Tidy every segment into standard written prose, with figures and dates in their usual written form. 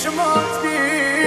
چشمات بی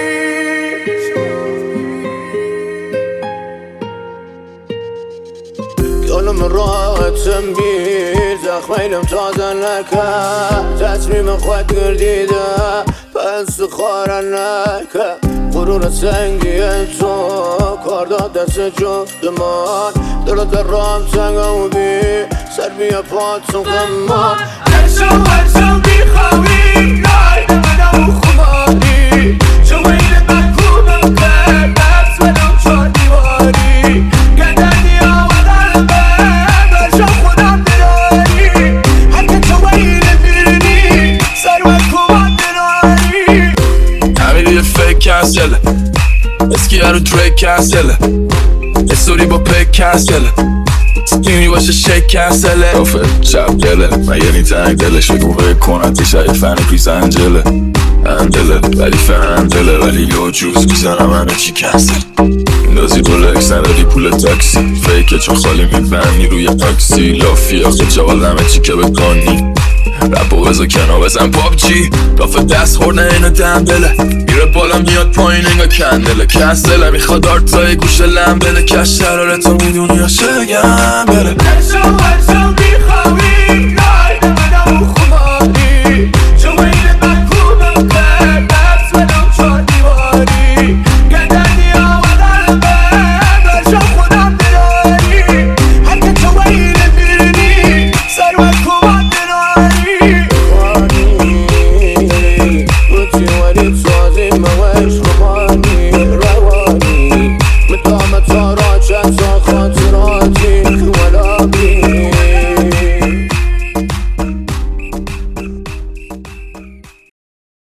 دلم راحتم بی زخمینم تازه نکرد تصمیم خود گردیده پس خارن نکرد غرور سنگی تو کار داد دست جفت من دلت در رام سنگم بی سر بیا پاتم غمان هرشو بیخوابی نای منم خماری چون ویل بکوبم کرد نفس بدم چار دیواری گردنی آمدن برشو خودم داری هر که تو ویل بیرنی سر بکوبم داری همین یه فیک کنسله اسکی رو دریک کنسله استوری با پیک کنسله سکینی باشه شیک کنسله رفت چپ گله من یعنی تنگ دلش بگو بکنم تیشه فن پیس انجله ولی فندله ولی یه جوز میزنم همه چی کنسل اندازی رولکس نداری پول تاکسی فیکه چون خالی میبنی روی تاکسی لافی آخه جوال همه چی که بکنی رپو بزا کنار بزن پابجی لاف دست خورده اینو دنبله میره بالا میاد پایین انگا کندله کنسله میخواد آرتای گوشه لمبله کش شرارتو میدونی یا شگم بله هرشو